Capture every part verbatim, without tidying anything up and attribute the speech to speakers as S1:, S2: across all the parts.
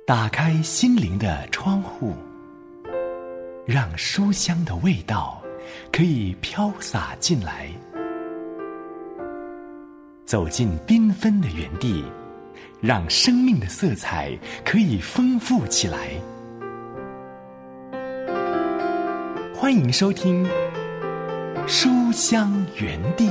S1: 打开心灵的窗户，让书香的味道可以飘洒进来。走进缤纷的园地，让生命的色彩可以丰富起来。欢迎收听书香园地。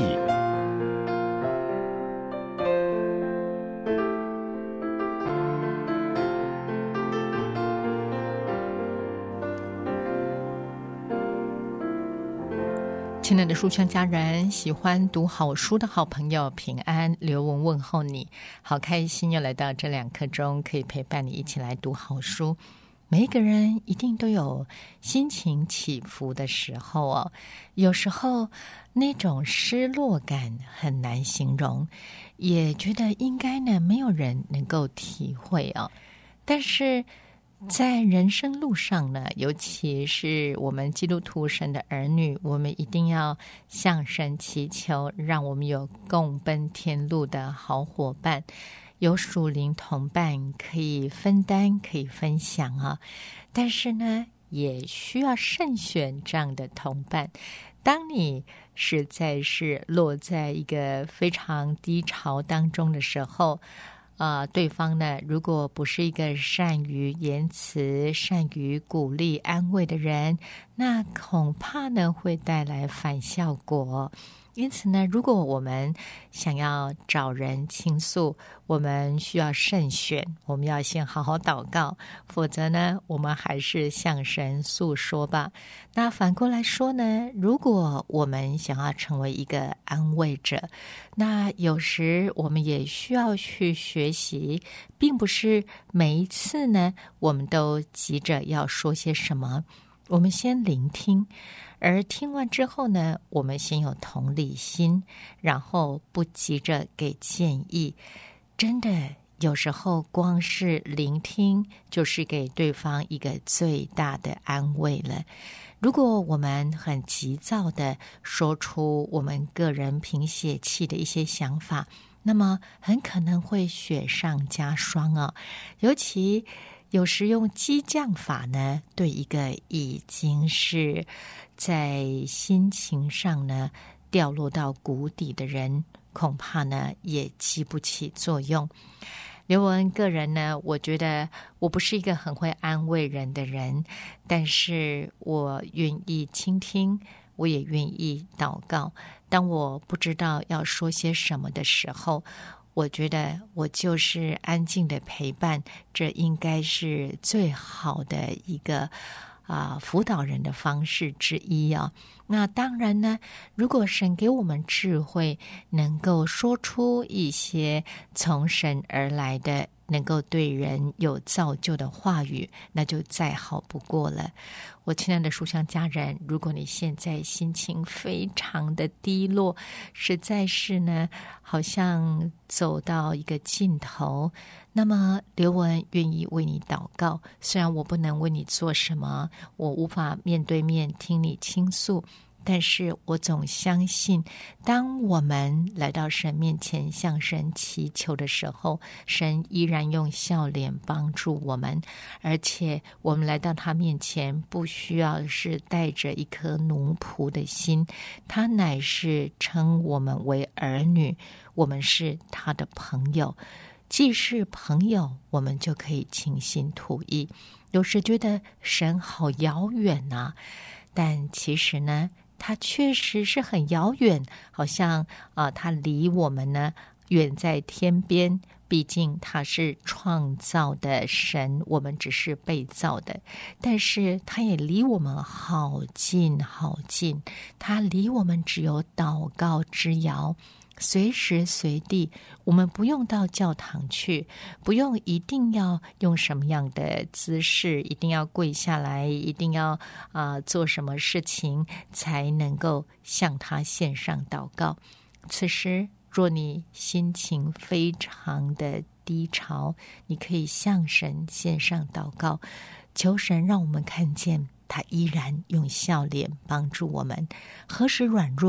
S2: 亲爱的书香家人，喜欢读好书的好朋友，平安，刘文问候你，好开心又来到这两刻钟，可以陪伴你一起来读好书。每一个人一定都有心情起伏的时候哦，有时候那种失落感很难形容，也觉得应该呢没有人能够体会哦。但是在人生路上呢，尤其是我们基督徒神的儿女，我们一定要向神祈求，让我们有共奔天路的好伙伴，有属灵同伴可以分担，可以分享啊。但是呢，也需要慎选这样的同伴。当你实在是落在一个非常低潮当中的时候，呃，对方呢，如果不是一个善于言辞、善于鼓励、安慰的人，那恐怕呢会带来反效果。因此呢，如果我们想要找人倾诉，我们需要慎选，我们要先好好祷告，否则呢，我们还是向神诉说吧。那反过来说呢，如果我们想要成为一个安慰者，那有时我们也需要去学习，并不是每一次呢，我们都急着要说些什么，我们先聆听。而听完之后呢，我们先有同理心，然后不急着给建议。真的，有时候光是聆听，就是给对方一个最大的安慰了。如果我们很急躁的说出我们个人凭血气的一些想法，那么很可能会雪上加霜啊。尤其有时用激将法呢，对一个已经是在心情上呢掉落到谷底的人，恐怕呢也起不起作用。刘文个人呢，我觉得我不是一个很会安慰人的人，但是我愿意倾听，我也愿意祷告。当我不知道要说些什么的时候，我觉得我就是安静的陪伴，这应该是最好的一个啊、呃、辅导人的方式之一啊。那当然呢，如果神给我们智慧，能够说出一些从神而来的能够对人有造就的话语，那就再好不过了。我亲爱的书香家人，如果你现在心情非常的低落，实在是呢好像走到一个尽头，那么刘文愿意为你祷告。虽然我不能为你做什么，我无法面对面听你倾诉，但是我总相信，当我们来到神面前向神祈求的时候，神依然用笑脸帮助我们，而且我们来到他面前不需要是带着一颗奴仆的心，他乃是称我们为儿女，我们是他的朋友。既是朋友，我们就可以倾心吐意。有时觉得神好遥远啊，但其实呢，他确实是很遥远，好像啊、呃，他离我们呢远在天边。毕竟他是创造的神，我们只是被造的，但是他也离我们好近好近，他离我们只有祷告之遥。随时随地，我们不用到教堂去，不用一定要用什么样的姿势，一定要跪下来，一定要啊、呃、做什么事情才能够向他献上祷告。此时若你心情非常的低潮，你可以向神献上祷告，求神让我们看见他依然用笑脸帮助我们。何时软弱，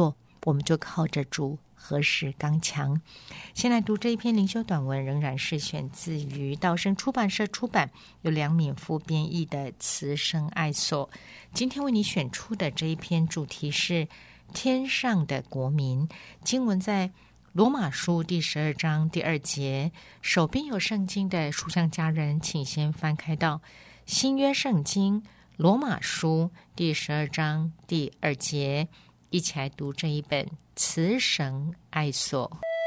S2: 我们就靠着主何时刚强。先来读这一篇灵修短文，仍然是选自于道生出版社出版，由梁敏夫编译的《慈生爱所》。今天为你选出的这一篇主题是天上的国民，经文在罗马书第十二章第二节。手边有圣经的书香家人，请先翻开到新约圣经罗马书第十二章第二节，一起来读这一本慈神爱所。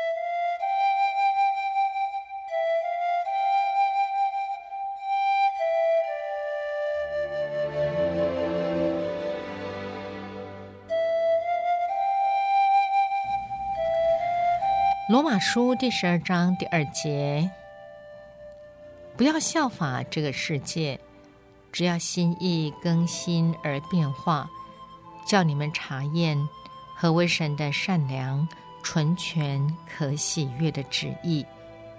S2: 罗马书第十二章第二节，不要效法这个世界，只要心意更新而变化，叫你们查验何为神的善良、纯全、可喜悦的旨意。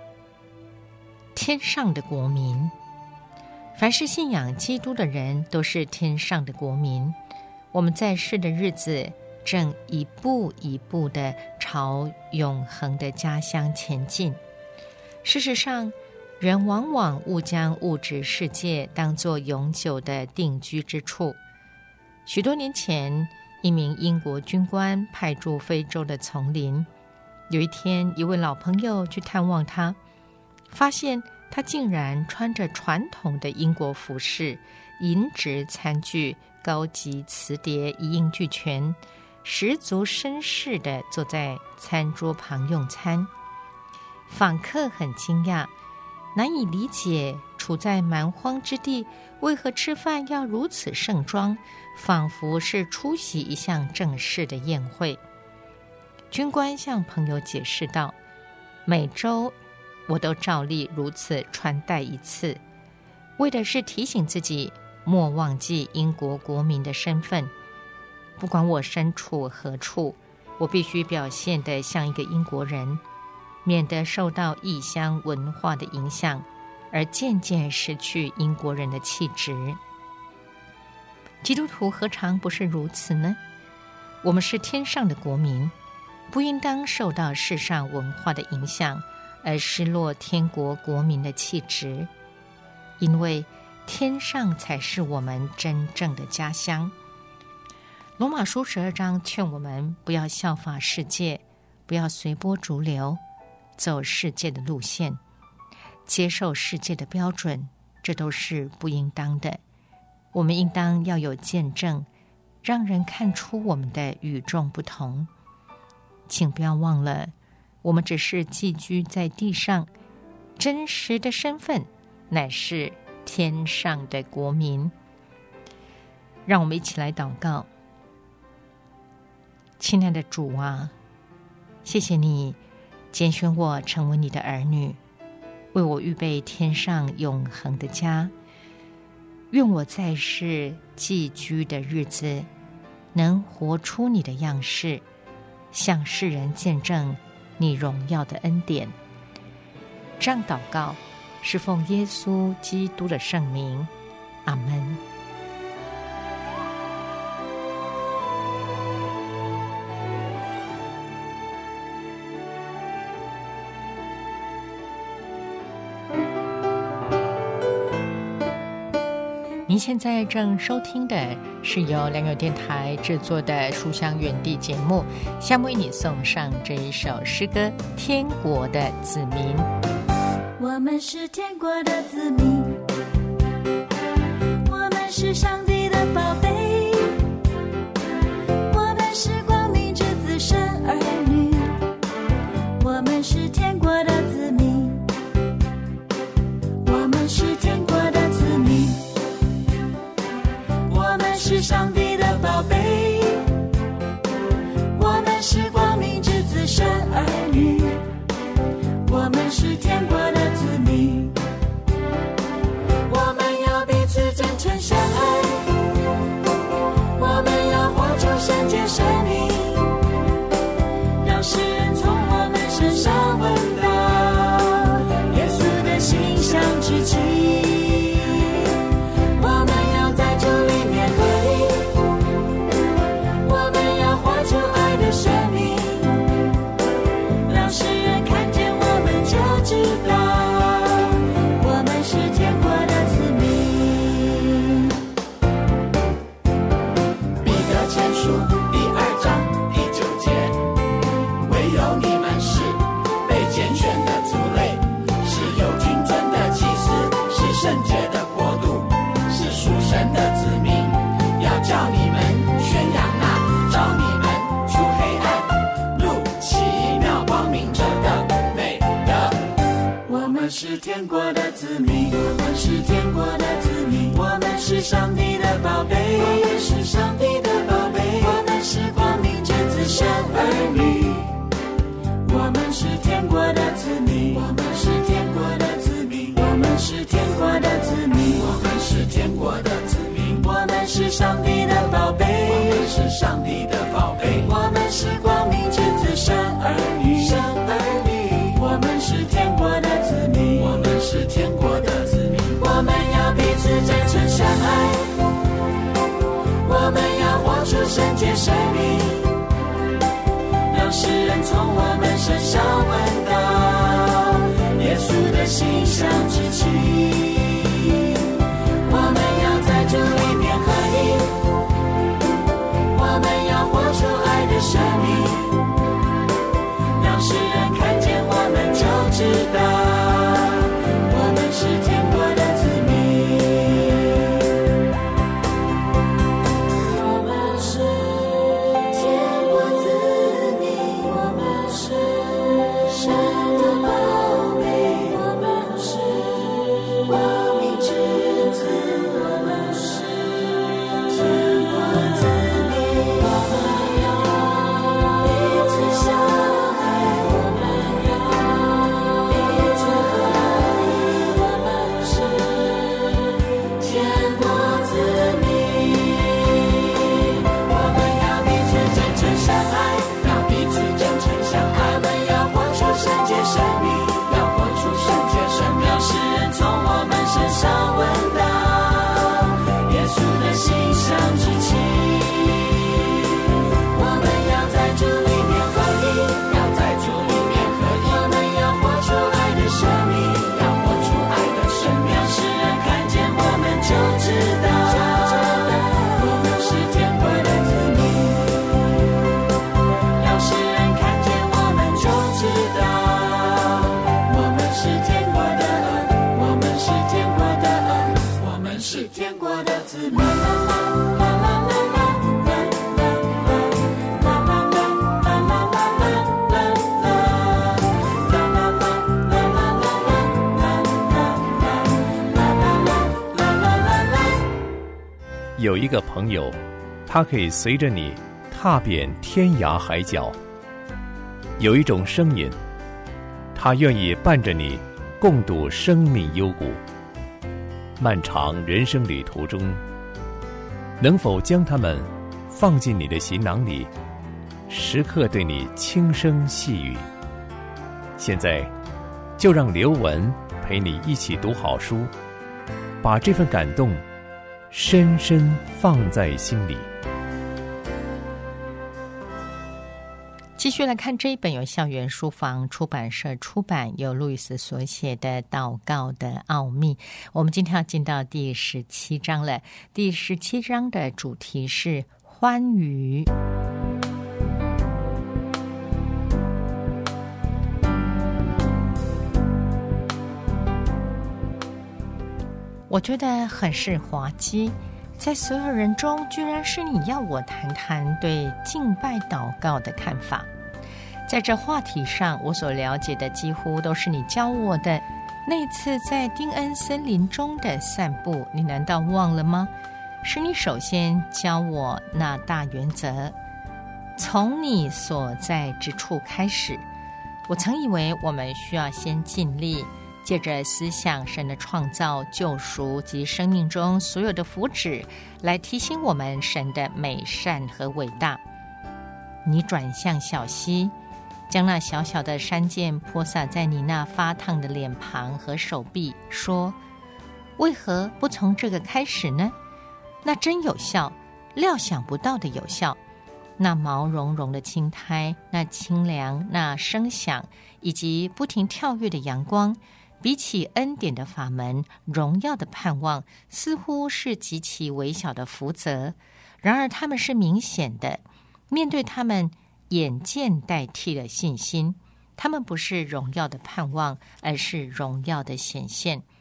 S2: 天上的国民，凡是信仰基督的人都是天上的国民。我们在世的日子正一步一步地朝永恒的家乡前进。事实上，人往往误将物质世界当作永久的定居之处。许多年前，一名英国军官派驻非洲的丛林。有一天，一位老朋友去探望他，发现他竟然穿着传统的英国服饰，银质餐具、高级瓷碟一应俱全，十足绅士地坐在餐桌旁用餐。访客很惊讶，难以理解处在蛮荒之地为何吃饭要如此盛装，仿佛是出席一项正式的宴会。军官向朋友解释道，每周我都照例如此穿戴一次，为的是提醒自己莫忘记英国国民的身份。不管我身处何处，我必须表现得像一个英国人，免得受到异乡文化的影响，而渐渐失去英国人的气质。基督徒何尝不是如此呢？我们是天上的国民，不应当受到世上文化的影响，而失落天国国民的气质，因为天上才是我们真正的家乡。罗马书十二章劝我们不要效法世界，不要随波逐流，走世界的路线，接受世界的标准，这都是不应当的。我们应当要有见证，让人看出我们的与众不同。请不要忘了，我们只是寄居在地上，真实的身份乃是天上的国民。让我们一起来祷告。亲爱的主啊，谢谢你拣选我成为你的儿女，为我预备天上永恒的家。愿我在世寄居的日子，能活出你的样式，向世人见证你荣耀的恩典。这样祷告是奉耶稣基督的圣名，阿们。您现在正收听的是由良友电台制作的书香园地节目，下面为你送上这一首诗歌《天国的子民》。
S3: 我们是天国的子民，我们是上帝的宝贝，我们是光明之子神儿女，我们是天国的子民，我们是天国的子民，我们是上帝的宝贝，我们是光明之子神儿女，我们是天国的子民，我们要彼此真诚相爱，我们要活出圣洁生命，让世人从我们身上闻到耶稣的馨香之气。我们要在主里面合一，我们要活出爱的生命，
S4: 圣洁的国度，是属神的子民，要叫你们宣扬那召你们出黑暗入奇妙光明者的美德。
S3: 我们是天国的子民，我们是天国的子民，我们是上帝的宝贝，我们是上帝的宝贝，我们是光明之子神儿女。我们是天国的子民，我们是天国的子民，我们是天国的子民，
S4: 我们是天国的子民，
S3: 我们是上帝的宝贝，
S4: 我们是上帝的宝贝，
S3: 我们是光明之子神儿女，神儿女。我们是天国的子民，
S4: 我们是天国的子民，
S3: 我们要彼此真诚相爱，我们要活出圣洁生命，让世人从我们身上闻到耶稣的馨香之气。我们要在主里面合一，我们要活出爱的生命，让世人看见我们就知道我们是天国的子民。我们是天国子民，我们是神的宝贝，我们是光明之子，我们是天国子民。我们要彼此相爱，我们要彼此合一，我们是天国子民。我们要彼此真诚相爱，
S4: 要彼此真诚相爱，
S3: 我们要活出圣洁生命，
S4: 要活出圣洁生命，
S3: 让世人从我们身上闻到耶稣的馨香之气。我们要在主里面合一，
S4: 要在主里面合一，
S3: 我们要活出爱的生命，
S4: 要活出爱的生命，
S3: 让世人看见我们就知道我们是天国的子民，让世人看见我们就知道我们是天国的儿，我们是天国的儿，我们是天国的子民。
S5: 有一个朋友，他可以随着你踏遍天涯海角；有一种声音，他愿意伴着你共度生命幽谷。漫长人生旅途中，能否将他们放进你的行囊里，时刻对你轻声细语？现在，就让刘文陪你一起读好书，把这份感动深深放在心里。
S2: 继续来看这一本由校园书房出版社出版，由路易斯所写的《祷告的奥秘》。我们今天要进到第十七章了。第十七章的主题是欢愉。我觉得很是滑稽，在所有人中，居然是你要我谈谈对敬拜祷告的看法。在这话题上，我所了解的几乎都是你教我的。那次在丁恩森林中的散步，你难道忘了吗？是你首先教我那大原则，从你所在之处开始。我曾以为我们需要先尽力，借着思想神的创造、救赎及生命中所有的福祉，来提醒我们神的美善和伟大。你转向小溪，将那小小的山涧泼洒在你那发烫的脸庞和手臂，说：为何不从这个开始呢？那真有效，料想不到的有效。那毛茸茸的青苔，那清凉，那声响，以及不停跳跃的阳光，比起恩典的法门、荣耀的盼望，似乎是极其微小的福泽。然而他们是明显的，面对他们，眼见代替了信心。他们不是荣耀的盼望，而是荣耀的显现。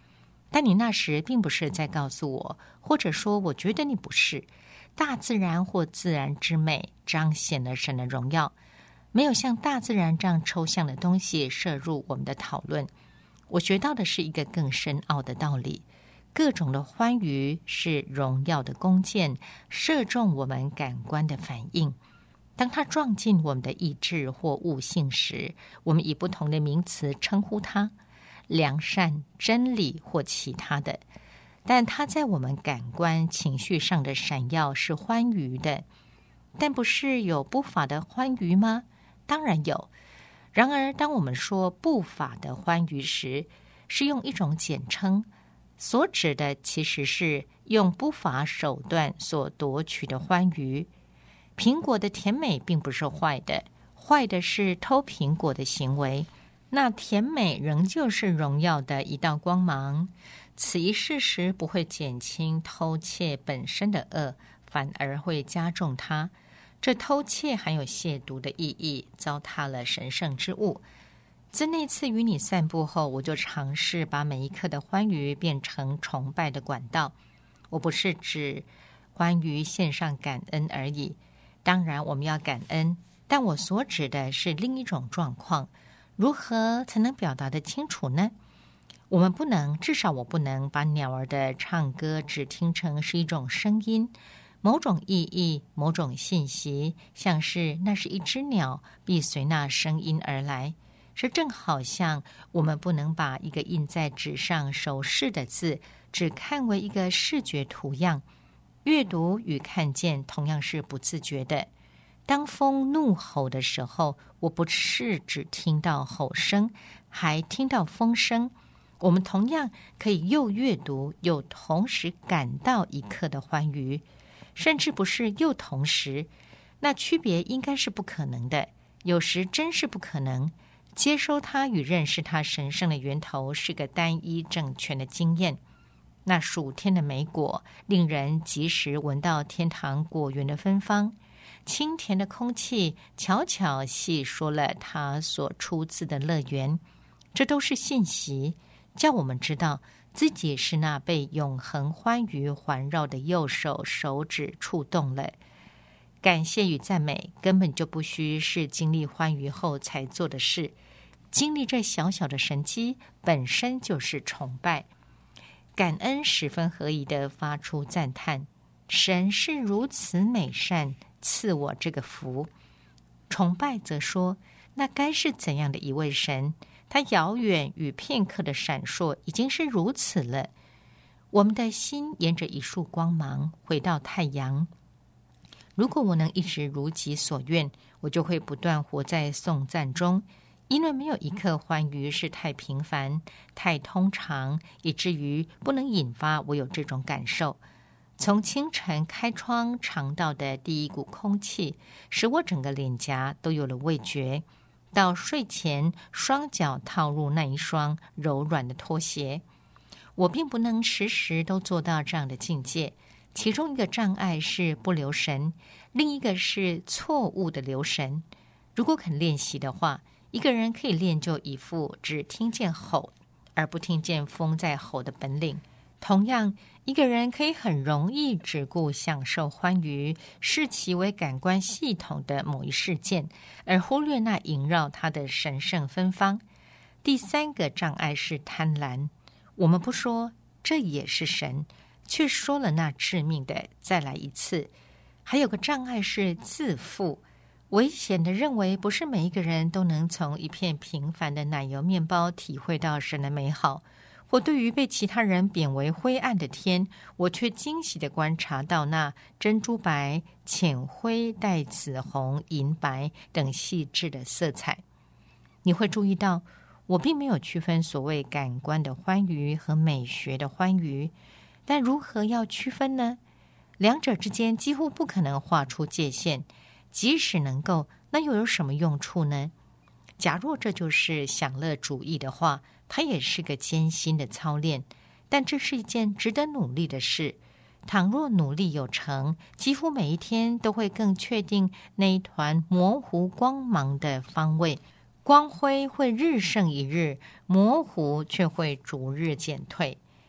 S2: 但你那时并不是在告诉我，或者说我觉得你不是。大自然或自然之美彰显了神的荣耀，没有像大自然这样抽象的东西摄入我们的讨论。我学到的是一个更深奥的道理，各种的欢愉是荣耀的弓箭，射中我们感官的反应。当它撞进我们的意志或悟性时，我们以不同的名词称呼它，良善、真理或其他的，但它在我们感官情绪上的闪耀是欢愉的。但不是有不法的欢愉吗？当然有。然而当我们说不法的欢愉时，是用一种简称，所指的其实是用不法手段所夺取的欢愉。苹果的甜美并不是坏的，坏的是偷苹果的行为。那甜美仍旧是荣耀的一道光芒。此一事实不会减轻偷窃本身的恶，反而会加重它。这偷窃含有亵渎的意义，糟蹋了神圣之物。自那次与你散步后，我就尝试把每一刻的欢愉变成崇拜的管道。我不是指欢愉献上感恩而已，当然我们要感恩，但我所指的是另一种状况。如何才能表达得清楚呢？我们不能，至少我不能把鸟儿的唱歌只听成是一种声音，某种意义，某种信息，像是那是一只鸟，必随那声音而来。这正好像我们不能把一个印在纸上手势的字只看为一个视觉图样，阅读与看见同样是不自觉的。当风怒吼的时候，我不是只听到吼声，还听到风声。我们同样可以又阅读又同时感到一刻的欢愉，甚至不是又同时，那区别应该是不可能的，有时真是不可能。接收它与认识它神圣的源头是个单一正确的经验。那数天的美果令人及时闻到天堂果园的芬芳，清甜的空气悄悄细说了它所出自的乐园。这都是信息，叫我们知道自己是那被永恒欢愉环绕的右手手指触动了。感谢与赞美根本就不需是经历欢愉后才做的事，经历这小小的神迹本身就是崇拜。感恩十分合宜地发出赞叹，神是如此美善，赐我这个福。崇拜则说，那该是怎样的一位神，他遥远与片刻的闪烁已经是如此了。我们的心沿着一束光芒回到太阳。如果我能一直如己所愿，我就会不断活在颂赞中，因为没有一刻欢愉是太平凡、太通常，以至于不能引发我有这种感受。从清晨开窗尝到的第一股空气，使我整个脸颊都有了味觉，到睡前双脚套入那一双柔软的拖鞋。我并不能时时都做到这样的境界，其中一个障碍是不留神，另一个是错误的留神。如果肯练习的话，一个人可以练就一副只听见吼而不听见风在吼的本领。同样，一个人可以很容易只顾享受欢愉，视其为感官系统的某一事件，而忽略那萦绕他的神圣芬芳。第三个障碍是贪婪。我们不说这也是神，却说了那致命的再来一次。还有个障碍是自负，危险的认为不是每一个人都能从一片平凡的奶油面包体会到神的美好，或对于被其他人贬为灰暗的天，我却惊喜地观察到那珍珠白、浅灰带紫红、银白等细致的色彩。你会注意到我并没有区分所谓感官的欢愉和美学的欢愉，但如何要区分呢？两者之间几乎不可能画出界限，即使能够，那又有什么用处呢？假若这就是享乐主义的话，它也是个艰辛的操练，但这是一件值得努力的事。倘若努力有成，几乎每一天都会更确定那一团模糊光芒的方位。光辉会日胜一日，模糊却会逐日减退。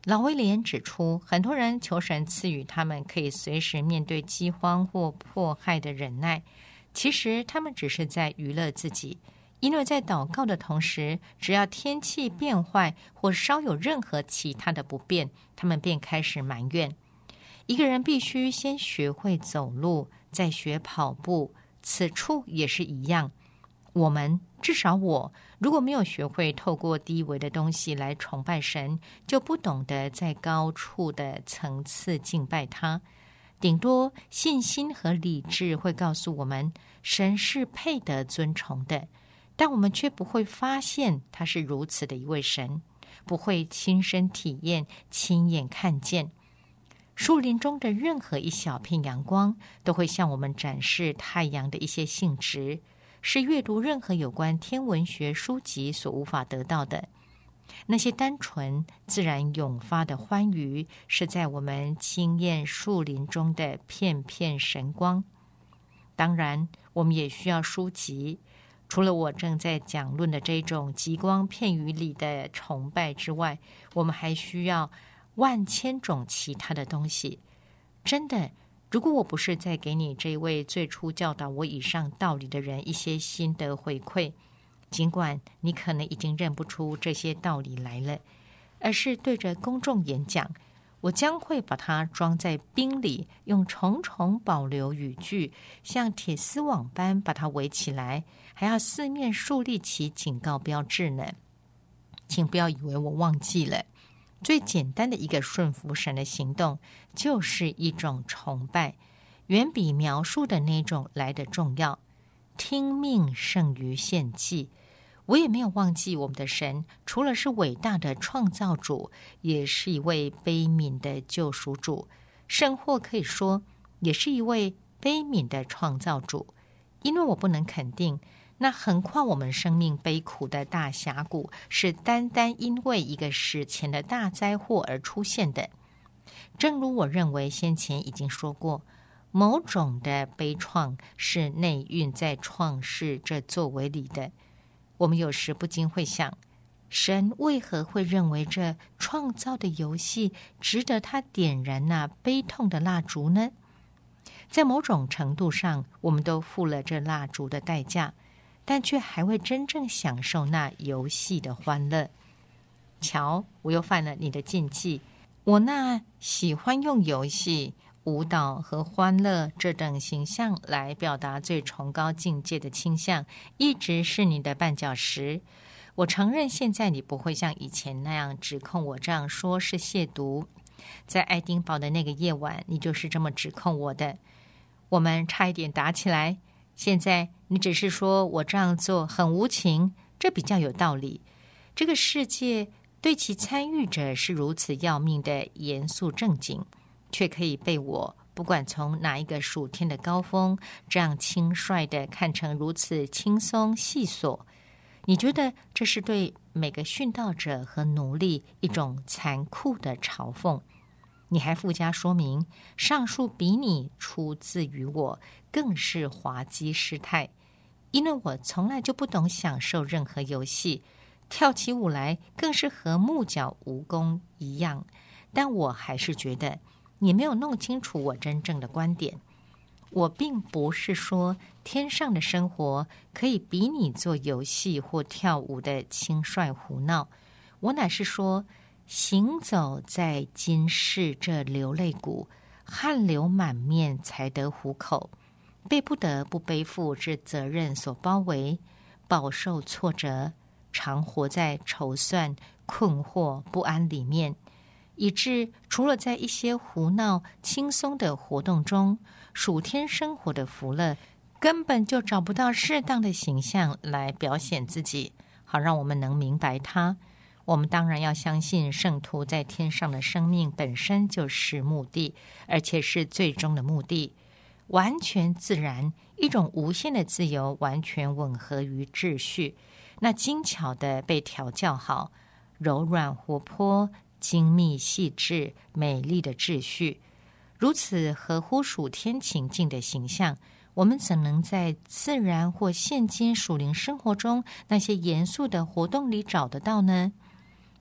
S2: 老威廉指出，很多人求神赐予他们可以随时面对饥荒或迫害的忍耐，其实他们只是在娱乐自己，因为在祷告的同时，只要天气变坏或稍有任何其他的不便，他们便开始埋怨。一个人必须先学会走路，再学跑步，此处也是一样。我们，至少我，如果没有学会透过低微的东西来崇拜神，就不懂得在高处的层次敬拜他。顶多信心和理智会告诉我们，神是配得尊崇的，但我们却不会发现他是如此的一位神，不会亲身体验、亲眼看见。树林中的任何一小片阳光，都会向我们展示太阳的一些性质，是阅读任何有关天文学书籍所无法得到的。那些单纯、自然涌发的欢愉，是在我们经验树林中的片片神光。当然，我们也需要书籍。除了我正在讲论的这种极光片语里的崇拜之外，我们还需要万千种其他的东西。真的，如果我不是在给你这位最初教导我以上道理的人一些心得回馈，尽管你可能已经认不出这些道理来了，而是对着公众演讲，我将会把它装在冰里，用重重保留语句，像铁丝网般把它围起来，还要四面树立起警告标志呢。请不要以为我忘记了，最简单的一个顺服神的行动，就是一种崇拜，远比描述的那种来得重要。听命胜于献祭。我也没有忘记我们的神，除了是伟大的创造主，也是一位悲悯的救赎主，甚或可以说，也是一位悲悯的创造主。因为我不能肯定，那横跨我们生命悲苦的大峡谷，是单单因为一个史前的大灾祸而出现的。正如我认为先前已经说过，某种的悲怆是内蕴在创世这作为里的。我们有时不禁会想，神为何会认为这创造的游戏值得他点燃那悲痛的蜡烛呢？在某种程度上，我们都付了这蜡烛的代价，但却还未真正享受那游戏的欢乐。瞧，我又犯了你的禁忌，我那喜欢用游戏、舞蹈和欢乐这等形象来表达最崇高境界的倾向，一直是你的绊脚石。我承认现在你不会像以前那样指控我这样说是亵渎。在爱丁堡的那个夜晚，你就是这么指控我的。我们差一点打起来，现在你只是说我这样做很无情，这比较有道理。这个世界对其参与者是如此要命的严肃正经，却可以被我不管从哪一个暑天的高峰，这样轻率地看成如此轻松细琐。你觉得这是对每个殉道者和奴隶一种残酷的嘲讽。你还附加说明，上述比拟出自于我，更是滑稽失态，因为我从来就不懂享受任何游戏，跳起舞来更是和木脚蜈蚣一样。但我还是觉得你没有弄清楚我真正的观点。我并不是说天上的生活可以比拟做游戏或跳舞的轻率胡闹，我乃是说，行走在今世这流泪谷，汗流满面才得糊口，被不得不背负之责任所包围，饱受挫折，常活在筹算、困惑、不安里面，以致除了在一些胡闹轻松的活动中，暑天生活的福乐根本就找不到适当的形象来表现自己，好让我们能明白它。我们当然要相信圣徒在天上的生命本身就是目的，而且是最终的目的，完全自然，一种无限的自由，完全吻合于秩序，那精巧的被调教好，柔软活泼，精密细致，美丽的秩序，如此合乎属天情境的形象，我们怎能在自然或现今属灵生活中那些严肃的活动里找得到呢？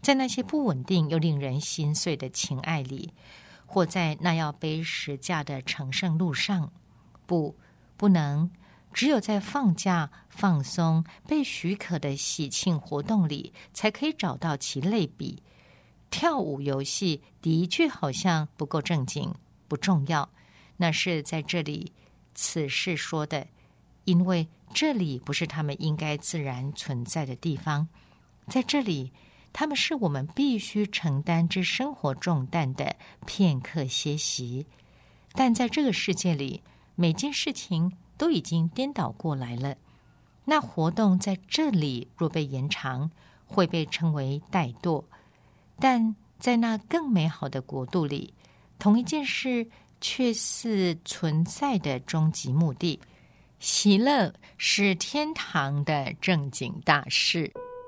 S2: 在那些不稳定又令人心碎的情爱里，或在那要背十架的成圣路上。不，不能。只有在放假、放松、被许可的喜庆活动里，才可以找到其类比。跳舞游戏的确好像不够正经，不重要。那是在这里此事说的，因为这里不是他们应该自然存在的地方。在这里，他们是我们必须承担之生活重担的片刻歇息。但在这个世界里，每件事情都已经颠倒过来了。那活动在这里若被延长，会被称为怠惰。但在那更美好的国度里，同一件事却是存在的终极目的。喜乐是天堂的正经大事。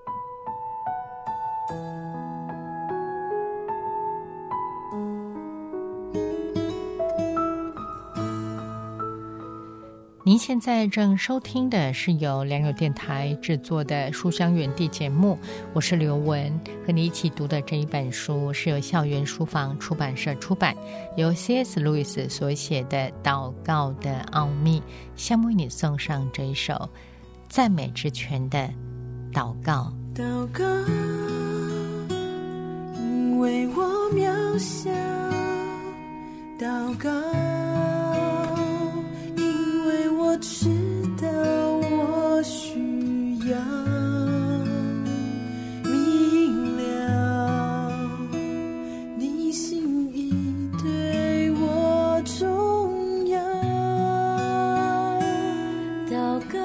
S2: 您现在正收听的是由良友电台制作的书香园地节目，我是刘雯，和你一起读的这一本书是由校园书房出版社出版，由 C S 路易斯所写的《祷告的奥秘》，想为你送上这一首赞美之泉的祷告。
S3: 祷告，因为我渺小，祷告，我知道我需要明了你心意对我重要。祷告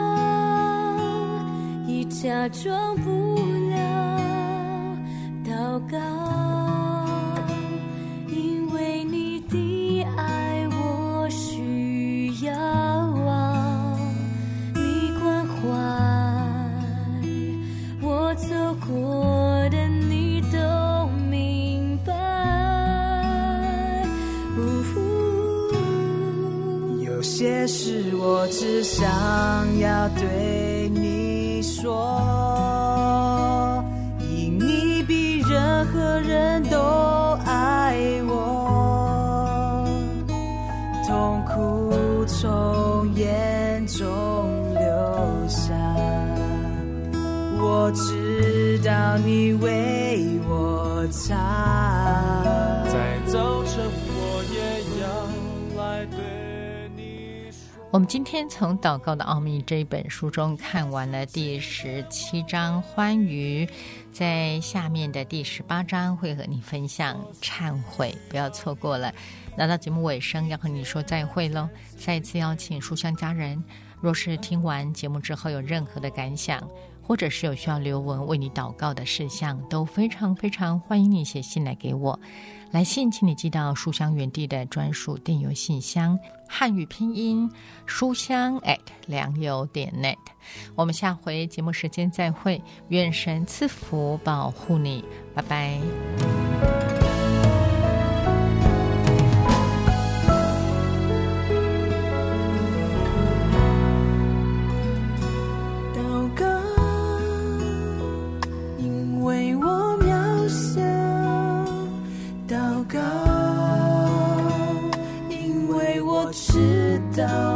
S3: 已假装不了，祷告因为你的爱我需要。过的你都明白，有些事我只想要对你说，因你比任何人都爱我，痛苦从眼中流下，我知道你为我擦，在早晨我也要来对你说。
S2: 我们今天从《祷告的奥秘》这一本书中看完了第十七章欢愉，在下面的第十八章会和你分享忏悔，不要错过了。来到节目尾声，要和你说再会喽。再一次邀请书香家人，若是听完节目之后有任何的感想，或者是有需要刘雯为你祷告的事项，都非常非常欢迎你写信来给我。来信请你寄到书香园地的专属电邮信箱，汉语拼音书香 at 良友点 net。 我们下回节目时间再会，愿神赐福保护你，拜拜。
S3: 知道